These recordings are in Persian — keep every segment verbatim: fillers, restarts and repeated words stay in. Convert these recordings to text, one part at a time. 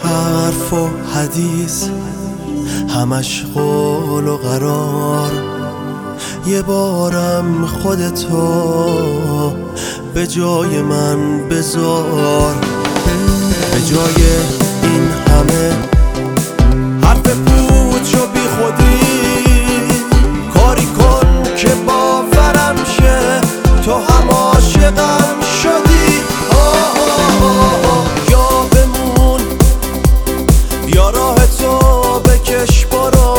حرف و حدیث، همش قول و قرار. یه بارم خودتو به جای من بذار، به جای این همه حرف پوچ و بی خودی. کاری کن که باورم شه تو هم عاشقم شدی. آه آه آه یا بمون یا راه تو بکش برو،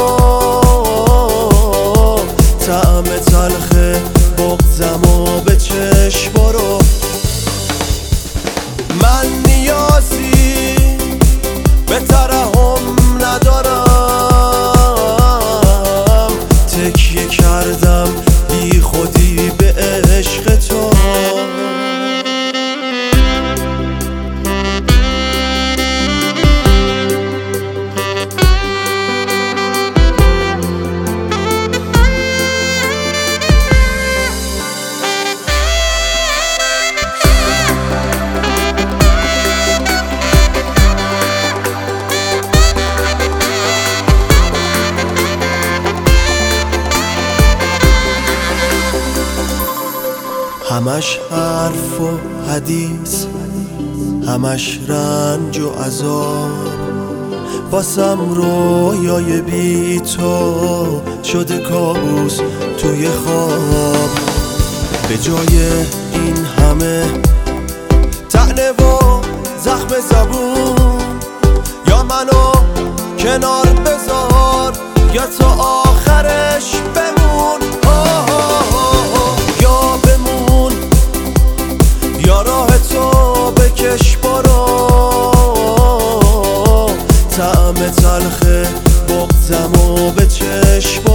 طعم تلخ بغضمو به چشم برو. من نیازی به ترحم ندارم، تکیه کردم بی خودی به عشق تو. همش حرف و حدیث، همش رنج و عذاب. واسم رویای بی تو شده کابوس توی خواب. به جای این همه طعنه و زخم زبون، یا منو کنار بذار یا تا آخرش بمون. آه آه آه یا بمون یا راه تو بکش برو، طعم تلخ بغضمو به چشم